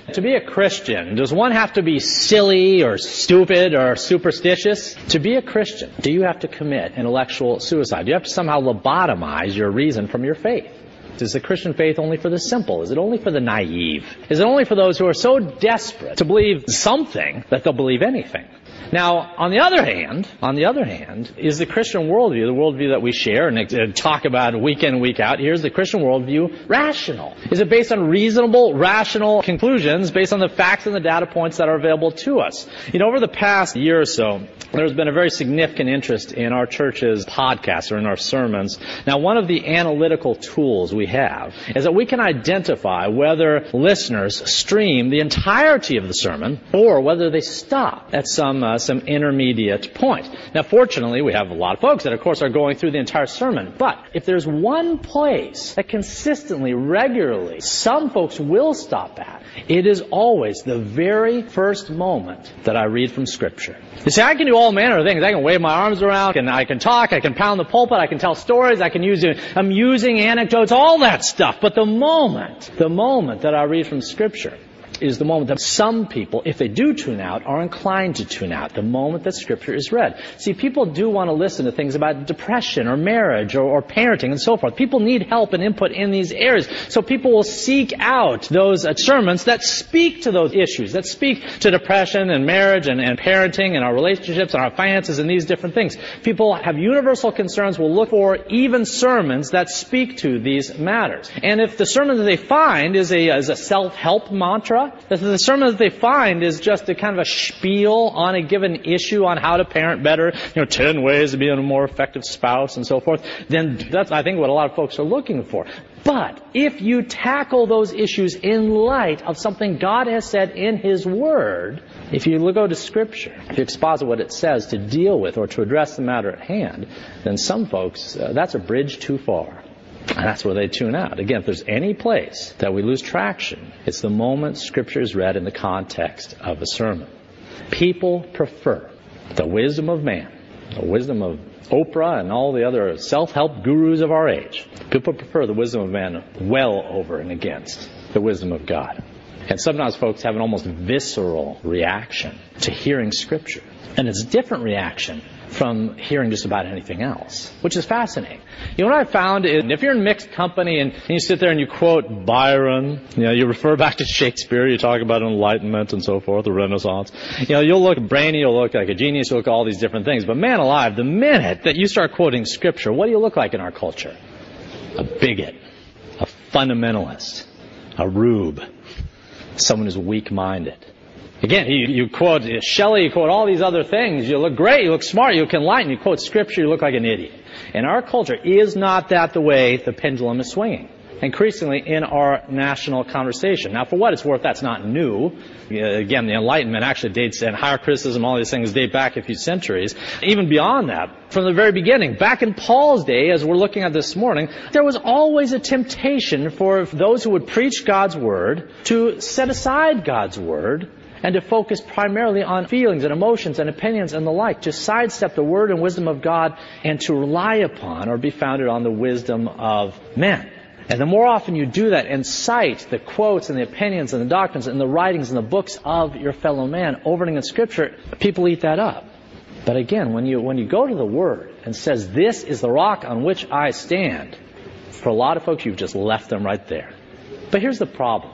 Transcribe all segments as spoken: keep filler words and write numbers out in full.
To be a Christian, does one have to be silly or stupid or superstitious? To be a Christian, do you have to commit intellectual suicide? Do you have to somehow lobotomize your reason from your faith? Is the Christian faith only for the simple? Is it only for the naive? Is it only for those who are so desperate to believe something that they'll believe anything? Now, on the other hand, on the other hand, is the Christian worldview, the worldview that we share and talk about week in and week out, here's the Christian worldview, rational? Is it based on reasonable, rational conclusions based on the facts and the data points that are available to us? You know, over the past year or so, there's been a very significant interest in our church's podcasts or in our sermons. Now, one of the analytical tools we have is that we can identify whether listeners stream the entirety of the sermon or whether they stop at some uh, some intermediate point. Now, fortunately, we have a lot of folks that, of course, are going through the entire sermon. But if there's one place that consistently, regularly, some folks will stop at, it is always the very first moment that I read from Scripture. You see, I can do all manner of things. I can wave my arms around, and I can talk, I can pound the pulpit, I can tell stories, I can use amusing anecdotes, all that stuff. But the moment, the moment that I read from Scripture is the moment that some people, if they do tune out, are inclined to tune out. The moment that Scripture is read. See, people do want to listen to things about depression or marriage or, or parenting and so forth. People need help and input in these areas. So people will seek out those uh, sermons that speak to those issues, that speak to depression and marriage and, and parenting and our relationships and our finances and these different things. People have universal concerns, will look for even sermons that speak to these matters. And if the sermon that they find is a, is a self-help mantra, that the sermon that they find is just a kind of a spiel on a given issue on how to parent better, you know, ten ways to be a more effective spouse and so forth, then that's, I think, what a lot of folks are looking for. But if you tackle those issues in light of something God has said in His Word, if you go to Scripture, if you exposit what it says to deal with or to address the matter at hand, then some folks, uh, that's a bridge too far. And that's where they tune out. Again, if there's any place that we lose traction, it's the moment Scripture is read in the context of a sermon. People prefer the wisdom of man, the wisdom of Oprah and all the other self-help gurus of our age. People prefer the wisdom of man well over and against the wisdom of God. And sometimes folks have an almost visceral reaction to hearing Scripture. And it's a different reaction from hearing just about anything else, which is fascinating. You know what I found is if you're in mixed company and, and you sit there and you quote Byron, you know, you refer back to Shakespeare, you talk about Enlightenment and so forth, the Renaissance, you know, you'll look brainy, you'll look like a genius, you'll look at all these different things. But man alive, the minute that you start quoting Scripture, what do you look like in our culture? A bigot, a fundamentalist, a rube, someone who's weak-minded. Again, you, you quote Shelley, you quote all these other things. You look great, you look smart, you look enlightened. You quote Scripture, you look like an idiot. In our culture, is not that the way the pendulum is swinging? Increasingly in our national conversation. Now, for what it's worth, that's not new. Again, the Enlightenment actually dates, and higher criticism, all these things date back a few centuries. Even beyond that, from the very beginning, back in Paul's day, as we're looking at this morning, there was always a temptation for those who would preach God's Word to set aside God's Word and to focus primarily on feelings and emotions and opinions and the like, to sidestep the Word and wisdom of God and to rely upon or be founded on the wisdom of men. And the more often you do that and cite the quotes and the opinions and the doctrines and the writings and the books of your fellow man over and against Scripture, people eat that up. But again, when you when you go to the Word and says, this is the rock on which I stand, for a lot of folks, you've just left them right there. But here's the problem.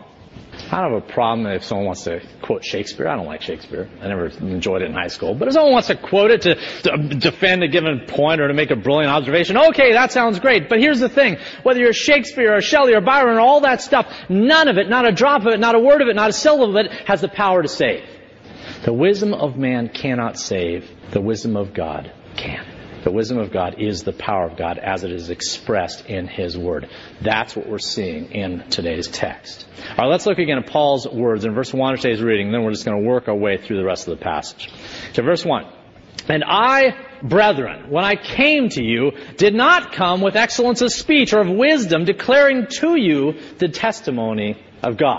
I don't have a problem if someone wants to quote Shakespeare. I don't like Shakespeare. I never enjoyed it in high school. But if someone wants to quote it to, to defend a given point or to make a brilliant observation, okay, that sounds great. But here's the thing. Whether you're Shakespeare or Shelley or Byron or all that stuff, none of it, not a drop of it, not a word of it, not a syllable of it has the power to save. The wisdom of man cannot save. The wisdom of God can. The wisdom of God is the power of God as it is expressed in His Word. That's what we're seeing in today's text. All right, let's look again at Paul's words in verse one of today's reading, and then we're just going to work our way through the rest of the passage. So verse one. And I, brethren, when I came to you, did not come with excellence of speech or of wisdom, declaring to you the testimony of God.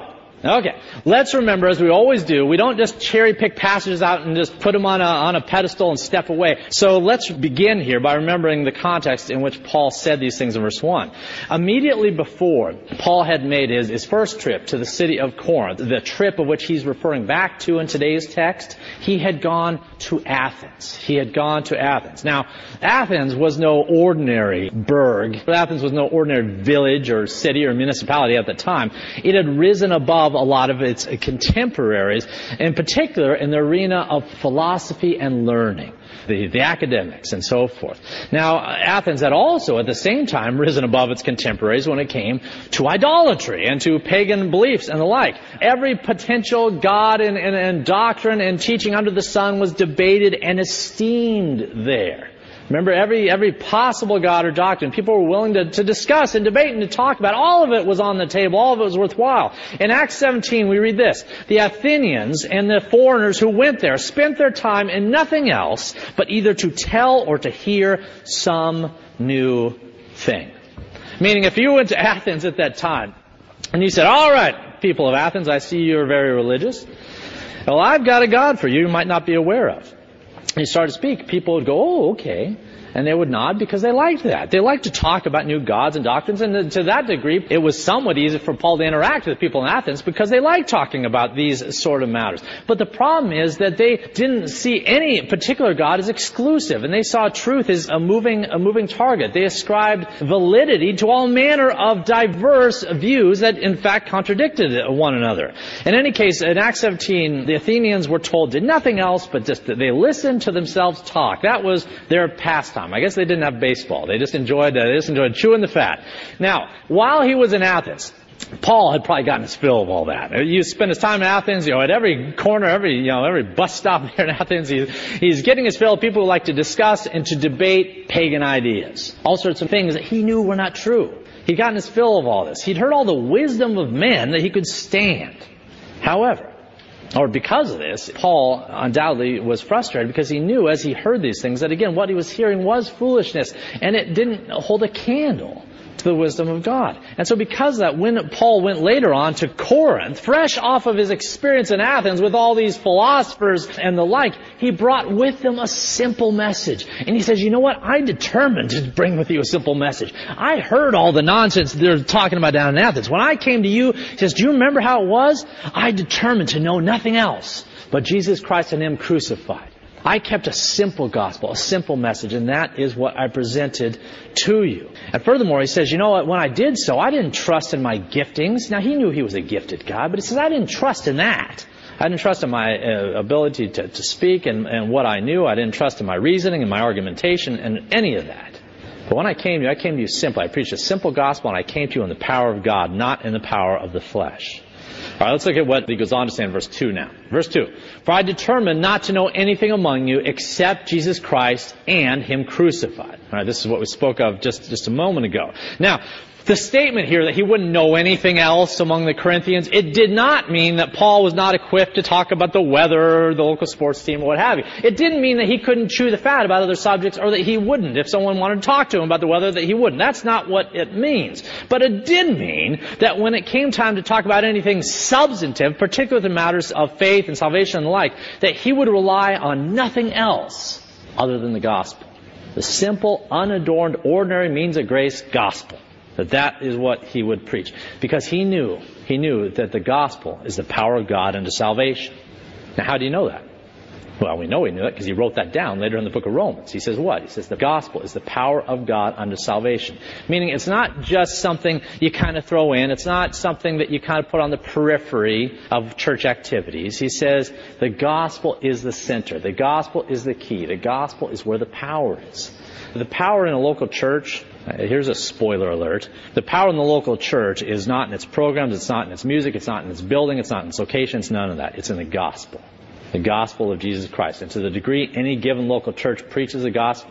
Okay, let's remember, as we always do, we don't just cherry pick passages out and just put them on a, on a pedestal and step away. So let's begin here by remembering the context in which Paul said these things in verse one. Immediately before Paul had made his, his first trip to the city of Corinth, the trip of which he's referring back to in today's text, he had gone to Athens. He had gone to Athens. Now, Athens was no ordinary burg. Athens was no ordinary village or city or municipality at the time. It had risen above a lot of its contemporaries, in particular in the arena of philosophy and learning, the, the academics and so forth. Now, Athens had also at the same time risen above its contemporaries when it came to idolatry and to pagan beliefs and the like. Every potential god and, and, and doctrine and teaching under the sun was debated and esteemed there. Remember, every every possible god or doctrine, people were willing to, to discuss and debate and to talk about. All of it was on the table. All of it was worthwhile. In Acts seventeen, we read this. The Athenians and the foreigners who went there spent their time in nothing else but either to tell or to hear some new thing. Meaning, if you went to Athens at that time and you said, all right, people of Athens, I see you're very religious. Well, I've got a God for you you might not be aware of. You start to speak, people would go, oh, okay. And they would nod because they liked that. They liked to talk about new gods and doctrines, and to that degree, it was somewhat easy for Paul to interact with people in Athens because they liked talking about these sort of matters. But the problem is that they didn't see any particular God as exclusive, and they saw truth as a moving, a moving target. They ascribed validity to all manner of diverse views that, in fact, contradicted one another. In any case, in Acts seventeen, the Athenians were told did nothing else but just that they listened to themselves talk. That was their pastime. I guess they didn't have baseball. They just enjoyed uh, they just enjoyed chewing the fat. Now, while he was in Athens, Paul had probably gotten his fill of all that. You spend his time in Athens, you know, at every corner, every you know, every bus stop there in Athens, he's, he's getting his fill of people who like to discuss and to debate pagan ideas. All sorts of things that he knew were not true. He'd gotten his fill of all this. He'd heard all the wisdom of men that he could stand. However, or because of this, Paul undoubtedly was frustrated because he knew as he heard these things that, again, what he was hearing was foolishness, and it didn't hold a candle to the wisdom of God. And so because of that, when Paul went later on to Corinth, fresh off of his experience in Athens with all these philosophers and the like, he brought with him a simple message. And he says, you know what? I determined to bring with you a simple message. I heard all the nonsense they're talking about down in Athens. When I came to you, he says, do you remember how it was? I determined to know nothing else but Jesus Christ and Him crucified. I kept a simple gospel, a simple message, and that is what I presented to you. And furthermore, he says, you know what, when I did so, I didn't trust in my giftings. Now, he knew he was a gifted God, but he says, I didn't trust in that. I didn't trust in my uh, ability to, to speak and, and what I knew. I didn't trust in my reasoning and my argumentation and any of that. But when I came to you, I came to you simply. I preached a simple gospel, and I came to you in the power of God, not in the power of the flesh. All right, let's look at what he goes on to say in verse two now. Verse two. For I determined not to know anything among you except Jesus Christ and Him crucified. All right, this is what we spoke of just, just a moment ago. Now, the statement here that he wouldn't know anything else among the Corinthians, it did not mean that Paul was not equipped to talk about the weather or the local sports team or what have you. It didn't mean that he couldn't chew the fat about other subjects or that he wouldn't. If someone wanted to talk to him about the weather, that he wouldn't. That's not what it means. But it did mean that when it came time to talk about anything substantive, particularly the matters of faith and salvation and the like, that he would rely on nothing else other than the gospel. The simple, unadorned, ordinary means of grace gospel. That that is what he would preach. Because he knew, he knew that the gospel is the power of God unto salvation. Now, how do you know that? Well, we know he knew it because he wrote that down later in the book of Romans. He says what? He says the gospel is the power of God unto salvation. Meaning it's not just something you kind of throw in. It's not something that you kind of put on the periphery of church activities. He says the gospel is the center. The gospel is the key. The gospel is where the power is. The power in a local church, here's a spoiler alert, the power in the local church is not in its programs, it's not in its music, it's not in its building, it's not in its location, it's none of that. It's in the gospel. The gospel of Jesus Christ. And to the degree any given local church preaches the gospel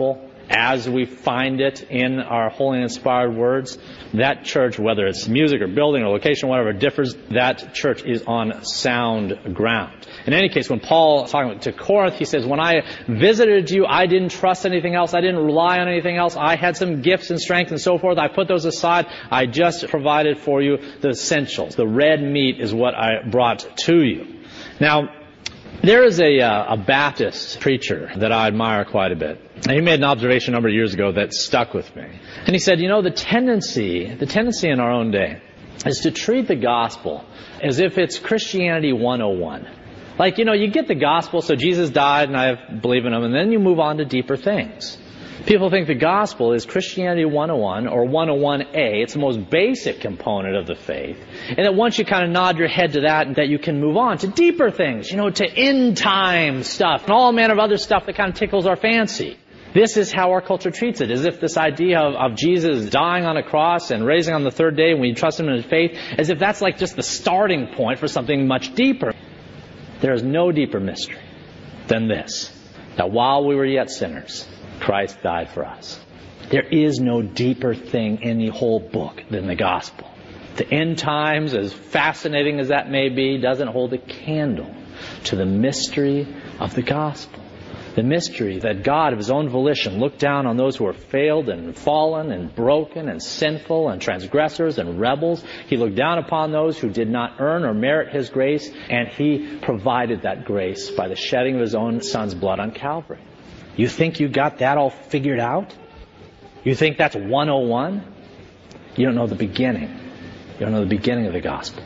as we find it in our holy and inspired words, that church, whether it's music or building or location, whatever differs, that church is on sound ground. In any case, when Paul is talking to Corinth, he says, when I visited you, I didn't trust anything else. I didn't rely on anything else. I had some gifts and strength and so forth. I put those aside. I just provided for you the essentials. The red meat is what I brought to you. Now, there is a, uh, a Baptist preacher that I admire quite a bit. And he made an observation a number of years ago that stuck with me. And he said, you know, the tendency, the tendency in our own day is to treat the gospel as if it's Christianity one oh one. Like, you know, you get the gospel, so Jesus died and I believe in him, and then you move on to deeper things. People think the gospel is Christianity one oh one or one oh one A. It's the most basic component of the faith. And that once you kind of nod your head to that, that you can move on to deeper things, you know, to end time stuff and all manner of other stuff that kind of tickles our fancy. This is how our culture treats it, as if this idea of, of Jesus dying on a cross and raising on the third day when we trust him in his faith, as if that's like just the starting point for something much deeper. There is no deeper mystery than this, that while we were yet sinners, Christ died for us. There is no deeper thing in the whole book than the gospel. The end times, as fascinating as that may be, doesn't hold a candle to the mystery of the gospel. The mystery that God, of his own volition, looked down on those who were failed and fallen and broken and sinful and transgressors and rebels. He looked down upon those who did not earn or merit his grace, and he provided that grace by the shedding of his own Son's blood on Calvary. You think you got that all figured out? You think that's one oh one? You don't know the beginning. You don't know the beginning of the gospel.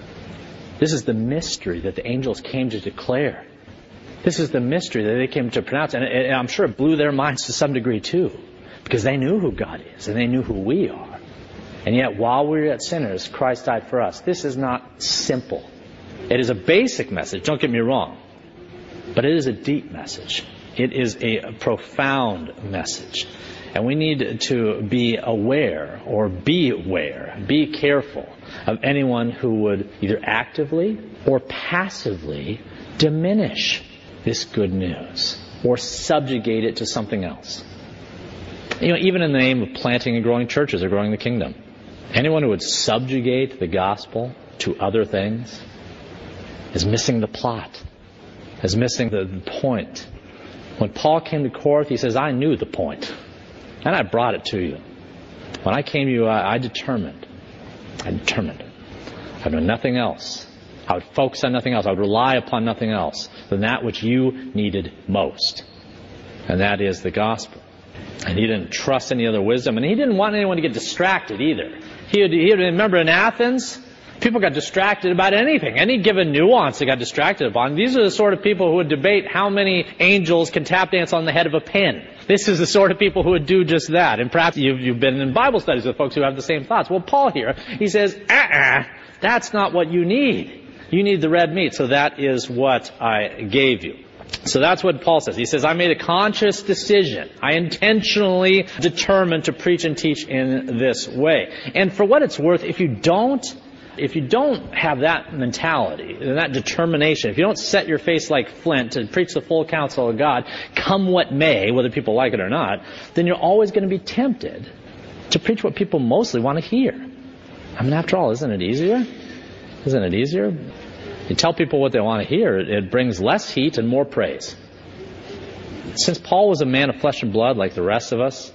This is the mystery that the angels came to declare. This is the mystery that they came to pronounce. And I'm sure it blew their minds to some degree too, because they knew who God is and they knew who we are. And yet while we were yet sinners, Christ died for us. This is not simple. It is a basic message, don't get me wrong. But it is a deep message. It is a profound message. And we need to be aware or beware, be careful of anyone who would either actively or passively diminish this good news or subjugate it to something else. You know, even in the name of planting and growing churches or growing the kingdom, anyone who would subjugate the gospel to other things is missing the plot, is missing the point. When Paul came to Corinth, he says, I knew the point, and I brought it to you. When I came to you, I, I determined. I determined. I know nothing else. I would focus on nothing else. I would rely upon nothing else than that which you needed most. And that is the gospel. And he didn't trust any other wisdom. And he didn't want anyone to get distracted either. He would, he would remember in Athens, people got distracted about anything. Any given nuance they got distracted upon. These are the sort of people who would debate how many angels can tap dance on the head of a pin. This is the sort of people who would do just that. And perhaps you've, you've been in Bible studies with folks who have the same thoughts. Well, Paul here, he says, uh-uh, that's not what you need. You need the red meat, so that is what I gave you. So that's what Paul says. He says, I made a conscious decision. I intentionally determined to preach and teach in this way. And for what it's worth, if you don't, if you don't have that mentality and that determination, if you don't set your face like flint to preach the full counsel of God, come what may, whether people like it or not, then you're always going to be tempted to preach what people mostly want to hear. I mean, after all, isn't it easier? Isn't it easier? You tell people what they want to hear, it brings less heat and more praise. Since Paul was a man of flesh and blood like the rest of us,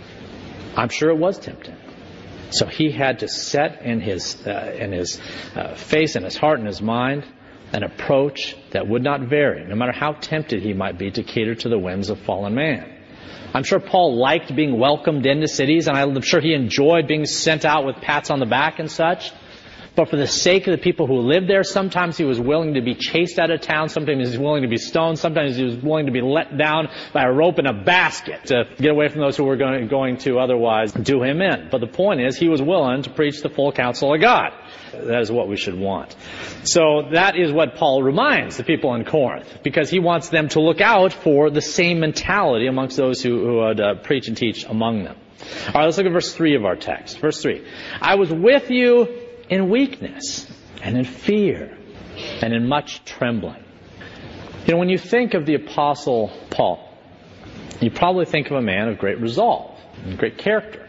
I'm sure it was tempting. So he had to set in his uh, in his uh, face, in his heart, in his mind, an approach that would not vary, no matter how tempted he might be to cater to the whims of fallen man. I'm sure Paul liked being welcomed into cities, and I'm sure he enjoyed being sent out with pats on the back and such. But for the sake of the people who lived there, sometimes he was willing to be chased out of town, sometimes he was willing to be stoned, sometimes he was willing to be let down by a rope in a basket to get away from those who were going, going to otherwise do him in. But the point is, he was willing to preach the full counsel of God. That is what we should want. So that is what Paul reminds the people in Corinth, because he wants them to look out for the same mentality amongst those who, who would uh, preach and teach among them. All right, let's look at verse three of our text. Verse three. I was with you in weakness and in fear and in much trembling. You know, when you think of the Apostle Paul, you probably think of a man of great resolve and great character.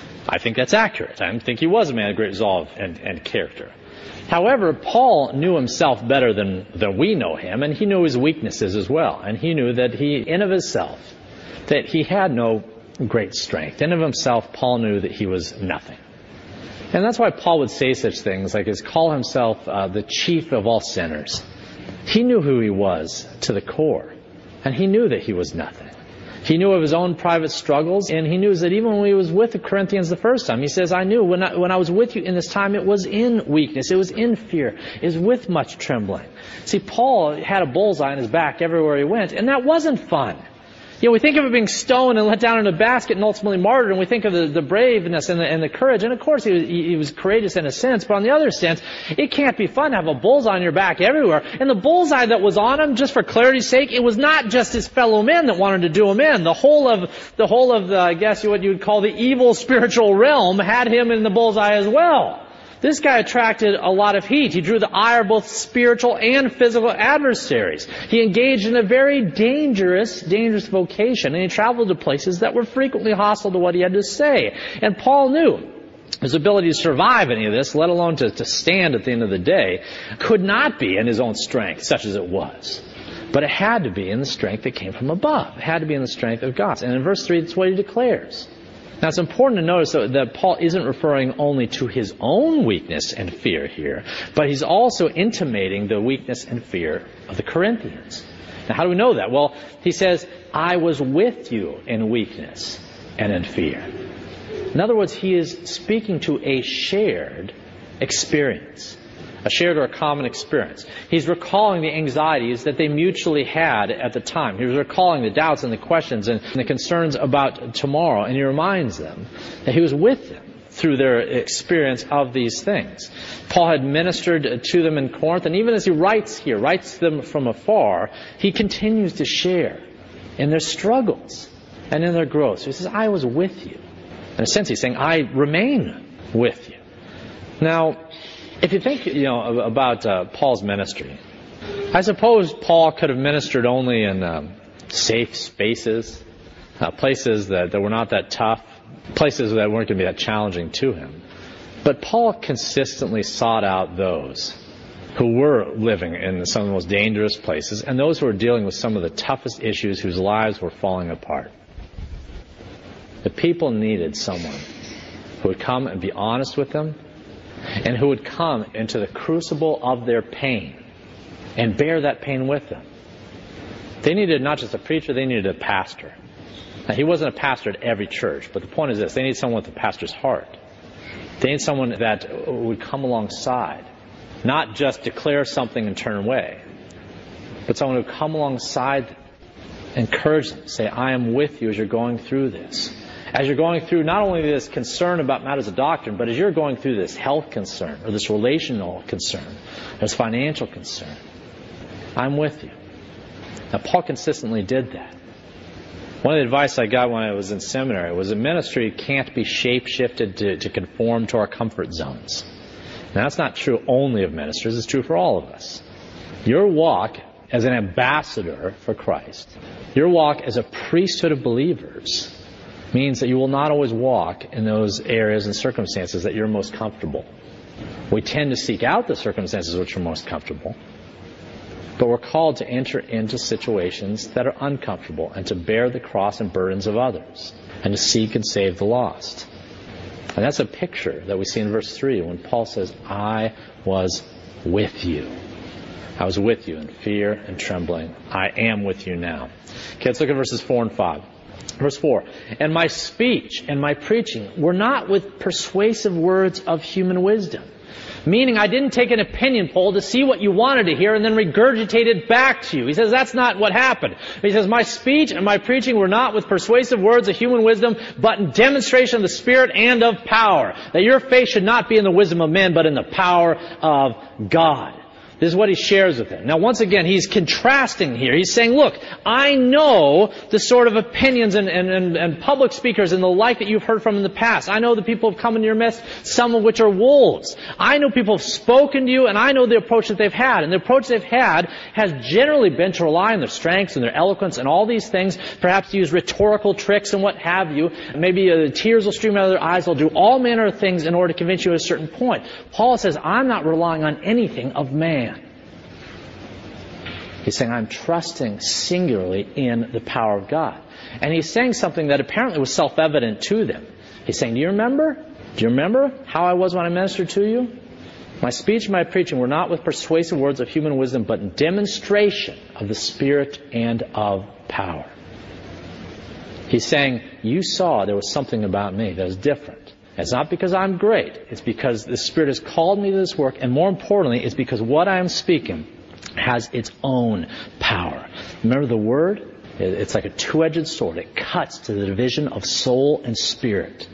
I think that's accurate. I think he was a man of great resolve and, and character. However, Paul knew himself better than, than we know him, and he knew his weaknesses as well. And he knew that he, in of himself, that he had no great strength. In of himself, Paul knew that he was nothing. And that's why Paul would say such things like his call himself uh, the chief of all sinners. He knew who he was to the core, and he knew that he was nothing. He knew of his own private struggles, and he knew that even when he was with the Corinthians the first time, he says, I knew when I, when I was with you in this time, it was in weakness, it was in fear, it was with much trembling. See, Paul had a bullseye on his back everywhere he went, and that wasn't fun. You know, we think of it being stoned and let down in a basket and ultimately martyred, and we think of the, the braveness and the, and the courage, and of course he was, he was courageous in a sense, but on the other sense, it can't be fun to have a bullseye on your back everywhere. And the bullseye that was on him, just for clarity's sake, it was not just his fellow men that wanted to do him in. The whole of, the whole of the, I guess what you would call the evil spiritual realm had him in the bullseye as well. This guy attracted a lot of heat. He drew the ire of both spiritual and physical adversaries. He engaged in a very dangerous, dangerous vocation, and he traveled to places that were frequently hostile to what he had to say. And Paul knew his ability to survive any of this, let alone to, to stand at the end of the day, could not be in his own strength, such as it was. But it had to be in the strength that came from above. It had to be in the strength of God. And in verse three, that's what he declares. Now, it's important to notice that Paul isn't referring only to his own weakness and fear here, but he's also intimating the weakness and fear of the Corinthians. Now, how do we know that? Well, he says, I was with you in weakness and in fear. In other words, he is speaking to a shared experience. A shared or a common experience. He's recalling the anxieties that they mutually had at the time. He was recalling the doubts and the questions and the concerns about tomorrow, and he reminds them that he was with them through their experience of these things. Paul had ministered to them in Corinth, and even as he writes here, writes them from afar, he continues to share in their struggles and in their growth. So he says, I was with you. In a sense, he's saying, I remain with you. Now, if you think, you know, about uh, Paul's ministry, I suppose Paul could have ministered only in um, safe spaces, uh, places that, that were not that tough, places that weren't going to be that challenging to him. But Paul consistently sought out those who were living in some of the most dangerous places and those who were dealing with some of the toughest issues whose lives were falling apart. The people needed someone who would come and be honest with them, and who would come into the crucible of their pain and bear that pain with them. They needed not just a preacher, they needed a pastor. Now, he wasn't a pastor at every church, but the point is this, they need someone with a pastor's heart. They need someone that would come alongside, not just declare something and turn away, but someone who would come alongside them, encourage them, say, I am with you as you're going through this. As you're going through not only this concern about matters of doctrine, but as you're going through this health concern, or this relational concern, or this financial concern, I'm with you. Now, Paul consistently did that. One of the advice I got when I was in seminary was that ministry can't be shape-shifted to, to conform to our comfort zones. Now, that's not true only of ministers, it's true for all of us. Your walk as an ambassador for Christ, your walk as a priesthood of believers, means that you will not always walk in those areas and circumstances that you're most comfortable. We tend to seek out the circumstances which are most comfortable, but we're called to enter into situations that are uncomfortable and to bear the cross and burdens of others and to seek and save the lost. And that's a picture that we see in verse three when Paul says, I was with you. I was with you in fear and trembling. I am with you now. Okay, let's look at verses four and five. Verse four, and my speech and my preaching were not with persuasive words of human wisdom. Meaning I didn't take an opinion poll to see what you wanted to hear and then regurgitate it back to you. He says that's not what happened. He says my speech and my preaching were not with persuasive words of human wisdom, but in demonstration of the Spirit and of power. That your faith should not be in the wisdom of men, but in the power of God. This is what he shares with them. Now, once again, he's contrasting here. He's saying, look, I know the sort of opinions and, and, and, and public speakers and the like that you've heard from in the past. I know the people have come into your midst, some of which are wolves. I know people have spoken to you, and I know the approach that they've had. And the approach they've had has generally been to rely on their strengths and their eloquence and all these things, perhaps to use rhetorical tricks and what have you. Maybe uh, tears will stream out of their eyes. They'll do all manner of things in order to convince you at a certain point. Paul says, I'm not relying on anything of man. He's saying, I'm trusting singularly in the power of God. And he's saying something that apparently was self-evident to them. He's saying, do you remember? Do you remember how I was when I ministered to you? My speech and my preaching were not with persuasive words of human wisdom, but in demonstration of the Spirit and of power. He's saying, you saw there was something about me that was different. It's not because I'm great. It's because the Spirit has called me to this work, and more importantly, it's because what I am speaking has its own power. Remember the Word? It's like a two-edged sword. It cuts to the division of soul and spirit.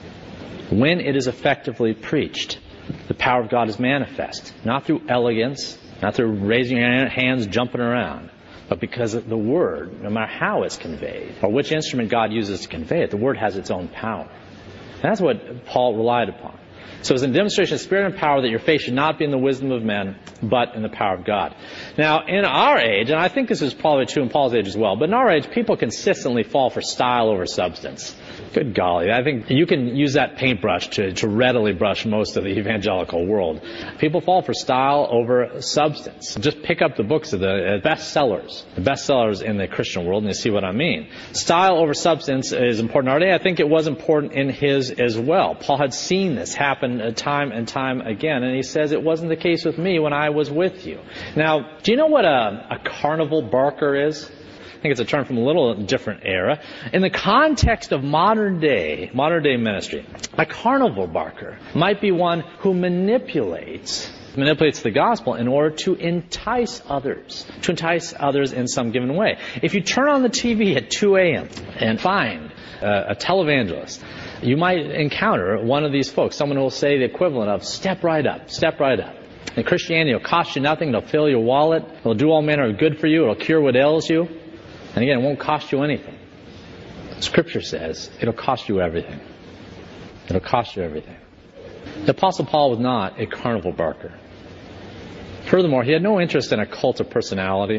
When it is effectively preached, the power of God is manifest. Not through elegance, not through raising your hands, jumping around, but because the Word, no matter how it's conveyed, or which instrument God uses to convey it, the Word has its own power. And that's what Paul relied upon. So it's a demonstration of spirit and power that your faith should not be in the wisdom of men, but in the power of God. Now, in our age, and I think this is probably true in Paul's age as well, but in our age, people consistently fall for style over substance. Good golly, I think you can use that paintbrush to, to readily brush most of the evangelical world. People fall for style over substance. Just pick up the books of the best sellers, the best sellers in the Christian world, and you see what I mean. Style over substance is important in our day. I think it was important in his as well. Paul had seen this happen time and time again, and he says it wasn't the case with me when I was with you. Now, do you know what a, a carnival barker is? I think it's a term from a little different era. In the context of modern day, modern day ministry, a carnival barker might be one who manipulates manipulates the gospel in order to entice others, to entice others in some given way. If you turn on the T V at two a.m. and find uh, a televangelist, you might encounter one of these folks, someone who will say the equivalent of, step right up, step right up. And Christianity will cost you nothing, it'll fill your wallet, it'll do all manner of good for you, it'll cure what ails you. And again, it won't cost you anything. Scripture says it'll cost you everything. It'll cost you everything. The Apostle Paul was not a carnival barker. Furthermore, he had no interest in a cult of personality.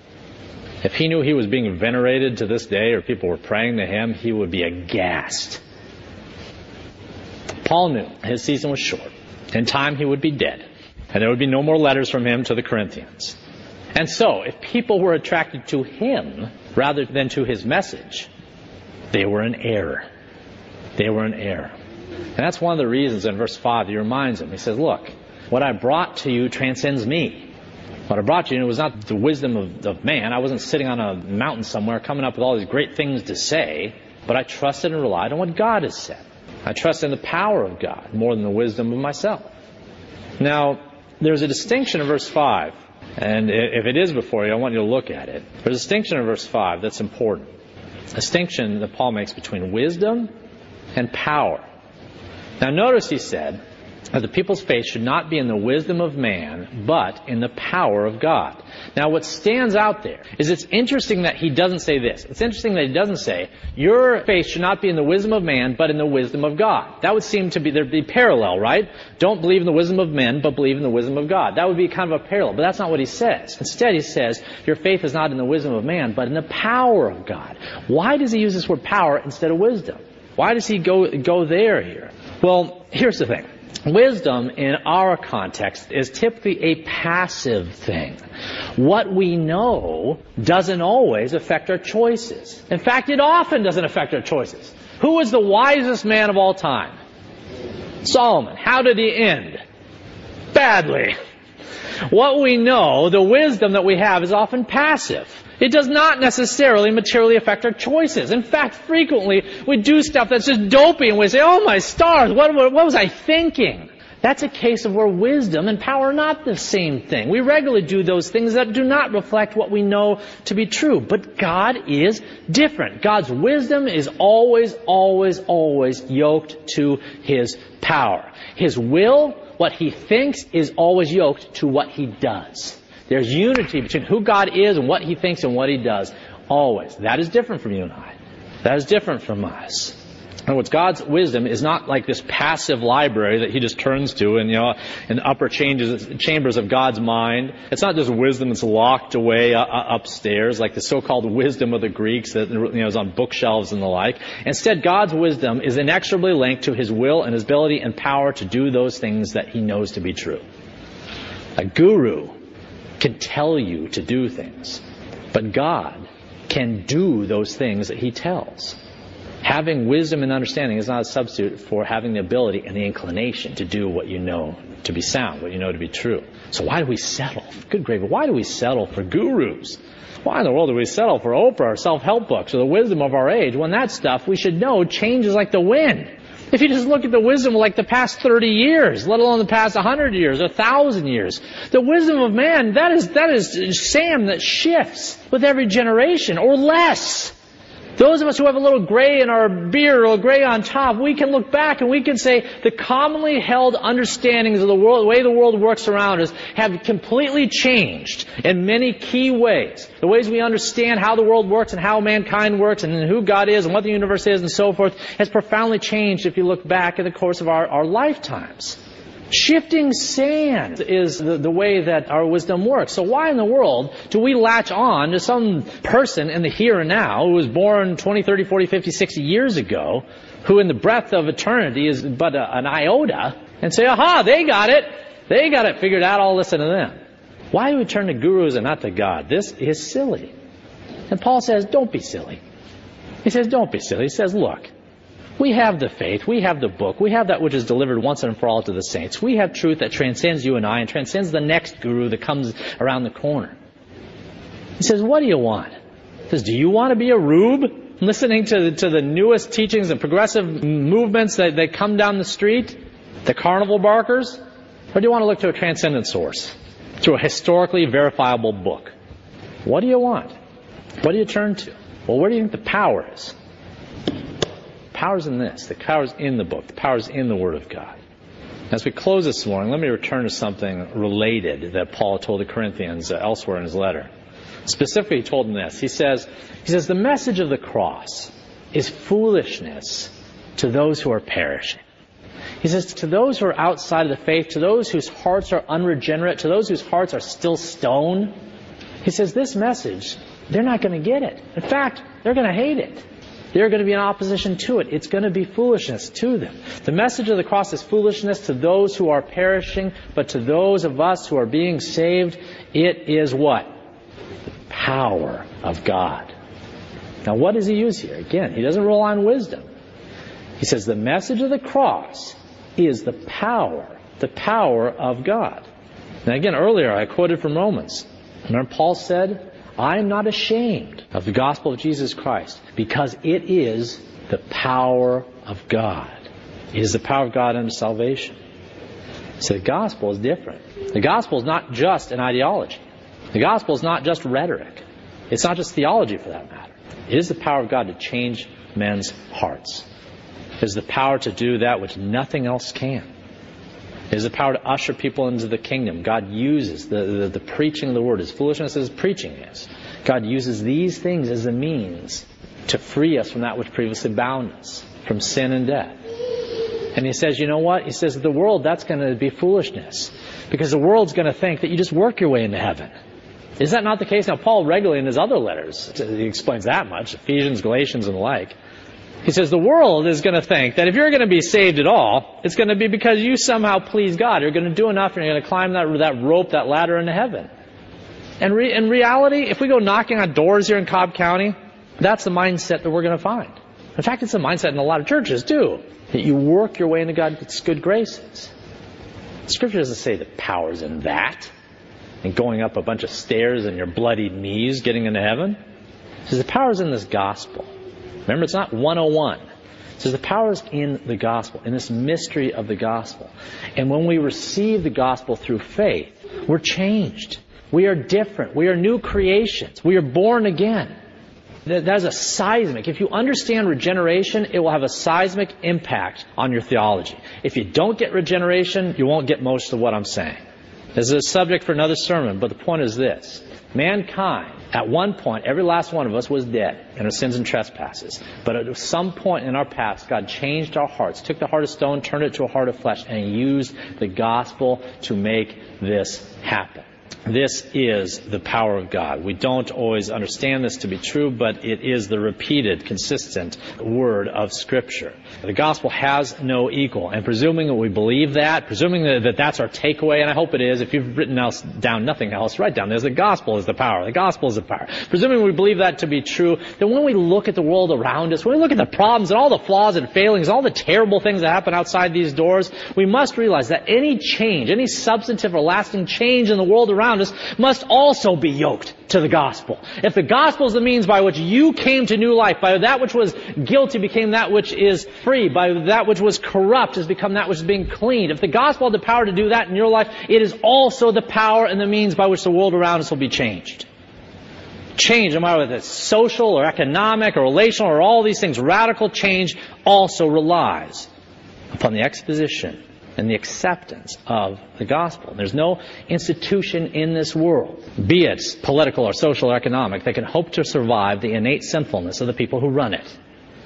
If he knew he was being venerated to this day or people were praying to him, he would be aghast. Paul knew his season was short. In time, he would be dead. And there would be no more letters from him to the Corinthians. And so, if people were attracted to him rather than to his message, they were in error. They were in error. And that's one of the reasons in verse five he reminds them. He says, look, what I brought to you transcends me. What I brought to you, it was not the wisdom of, of man. I wasn't sitting on a mountain somewhere coming up with all these great things to say, but I trusted and relied on what God has said. I trust in the power of God more than the wisdom of myself. Now, there's a distinction in verse five, and if it is before you, I want you to look at it. There's a distinction in verse five that's important. A distinction that Paul makes between wisdom and power. Now, notice he said that the people's faith should not be in the wisdom of man, but in the power of God. Now, what stands out there is it's interesting that he doesn't say this. It's interesting that he doesn't say, your faith should not be in the wisdom of man, but in the wisdom of God. That would seem to be, there'd be parallel, right? Don't believe in the wisdom of men, but believe in the wisdom of God. That would be kind of a parallel, but that's not what he says. Instead, he says, your faith is not in the wisdom of man, but in the power of God. Why does he use this word power instead of wisdom? Why does he go, go there here? Well, here's the thing. Wisdom, in our context, is typically a passive thing. What we know doesn't always affect our choices. In fact, it often doesn't affect our choices. Who was the wisest man of all time? Solomon. How did he end? Badly. What we know, the wisdom that we have, is often passive. It does not necessarily materially affect our choices. In fact, frequently we do stuff that's just dopey and we say, oh my stars, what, what, what was I thinking? That's a case of where wisdom and power are not the same thing. We regularly do those things that do not reflect what we know to be true. But God is different. God's wisdom is always, always, always yoked to His power. His will what he thinks is always yoked to what he does. There's unity between who God is and what he thinks and what he does. Always. That is different from you and I. That is different from us. In other words, God's wisdom is not like this passive library that he just turns to and, you know, in the upper changes, chambers of God's mind. It's not just wisdom that's locked away uh, upstairs, like the so-called wisdom of the Greeks that, you know, is on bookshelves and the like. Instead, God's wisdom is inexorably linked to his will and his ability and power to do those things that he knows to be true. A guru can tell you to do things, but God can do those things that he tells. Having wisdom and understanding is not a substitute for having the ability and the inclination to do what you know to be sound, what you know to be true. So why do we settle? Good gravy. Why do we settle for gurus? Why in the world do we settle for Oprah or self-help books or the wisdom of our age when that stuff we should know changes like the wind? If you just look at the wisdom of like the past thirty years, let alone the past one hundred years or one thousand years, the wisdom of man, that is, that is sand that shifts with every generation or less. Those of us who have a little gray in our beard or a gray on top, we can look back and we can say the commonly held understandings of the world, the way the world works around us, have completely changed in many key ways. The ways we understand how the world works and how mankind works and who God is and what the universe is and so forth has profoundly changed if you look back in the course of our, our lifetimes. Shifting sand is the, the way that our wisdom works. So why in the world do we latch on to some person in the here and now who was born twenty, thirty, forty, fifty, sixty years ago, who in the breadth of eternity is but a, an iota, and say, aha, they got it. They got it figured out. I'll listen to them. Why do we turn to gurus and not to God? This is silly. And Paul says, don't be silly. He says, don't be silly. He says, look. We have the faith, we have the book, we have that which is delivered once and for all to the saints. We have truth that transcends you and I and transcends the next guru that comes around the corner. He says, what do you want? He says, do you want to be a rube? Listening to, to the newest teachings and progressive movements that, that come down the street? The carnival barkers? Or do you want to look to a transcendent source? To a historically verifiable book? What do you want? What do you turn to? Well, where do you think the power is? Power's in this. The power's in the book. The power's in the Word of God. As we close this morning, let me return to something related that Paul told the Corinthians uh, elsewhere in his letter. Specifically, he told them this. He says, he says, the message of the cross is foolishness to those who are perishing. He says, to those who are outside of the faith, to those whose hearts are unregenerate, to those whose hearts are still stone, he says, this message, they're not going to get it. In fact, they're going to hate it. They're going to be in opposition to it. It's going to be foolishness to them. The message of the cross is foolishness to those who are perishing, but to those of us who are being saved, it is what? The power of God. Now, what does he use here? Again, he doesn't rely on wisdom. He says the message of the cross is the power, the power of God. Now, again, earlier I quoted from Romans. Remember Paul said, I am not ashamed of the gospel of Jesus Christ because it is the power of God. It is the power of God unto salvation. So the gospel is different. The gospel is not just an ideology. The gospel is not just rhetoric. It's not just theology for that matter. It is the power of God to change men's hearts. It is the power to do that which nothing else can. It is the power to usher people into the kingdom. God uses the, the, the preaching of the word, as foolishness as preaching is. God uses these things as a means to free us from that which previously bound us, from sin and death. And he says, you know what? He says, the world, that's going to be foolishness. Because the world's going to think that you just work your way into heaven. Is that not the case? Now, Paul regularly in his other letters, he explains that much, Ephesians, Galatians, and the like. He says the world is going to think that if you're going to be saved at all, it's going to be because you somehow please God. You're going to do enough and you're going to climb that, that rope, that ladder into heaven. And re, in reality, if we go knocking on doors here in Cobb County, that's the mindset that we're going to find. In fact, it's a mindset in a lot of churches too, that you work your way into God's good graces. Scripture doesn't say the power's in that, and going up a bunch of stairs and your bloody knees getting into heaven. It says the power's in this gospel. Remember, it's not one oh one. It says the power is in the gospel, in this mystery of the gospel. And when we receive the gospel through faith, we're changed. We are different. We are new creations. We are born again. That is a seismic. If you understand regeneration, it will have a seismic impact on your theology. If you don't get regeneration, you won't get most of what I'm saying. This is a subject for another sermon, but the point is this. Mankind, at one point, every last one of us was dead in our sins and trespasses. But at some point in our past, God changed our hearts, took the heart of stone, turned it to a heart of flesh, and used the gospel to make this happen. This is the power of God. We don't always understand this to be true, but it is the repeated, consistent word of Scripture. The gospel has no equal. And presuming that we believe that, presuming that, that that's our takeaway, and I hope it is, if you've written else, down nothing else, write down, there's the gospel is the power. The gospel is the power. Presuming we believe that to be true, then when we look at the world around us, when we look at the problems and all the flaws and failings, all the terrible things that happen outside these doors, we must realize that any change, any substantive or lasting change in the world around us must also be yoked to the gospel. If the gospel is the means by which you came to new life, by that which was guilty became that which is free, by that which was corrupt has become that which is being cleaned, if the gospel had the power to do that in your life, it is also the power and the means by which the world around us will be changed. Change, no matter whether it's social or economic or relational or all these things, radical change also relies upon the exposition and the acceptance of the gospel. There's no institution in this world, be it political or social or economic, that can hope to survive the innate sinfulness of the people who run it.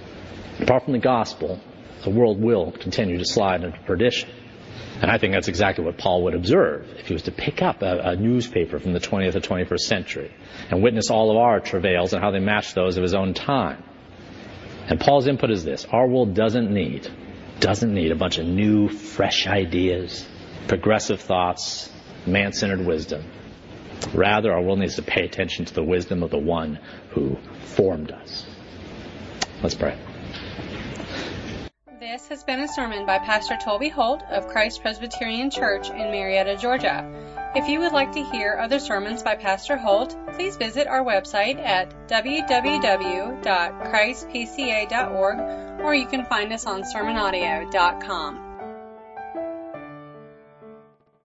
Apart from the gospel, the world will continue to slide into perdition. And I think that's exactly what Paul would observe if he was to pick up a, a newspaper from the twentieth or twenty-first century and witness all of our travails and how they match those of his own time. And Paul's input is this: our world doesn't need doesn't need a bunch of new, fresh ideas, progressive thoughts, man-centered wisdom. Rather, our world needs to pay attention to the wisdom of the one who formed us. Let's pray. This has been a sermon by Pastor Toby Holt of Christ Presbyterian Church in Marietta, Georgia. If you would like to hear other sermons by Pastor Holt, please visit our website at w w w dot christ p c a dot org, or you can find us on sermon audio dot com.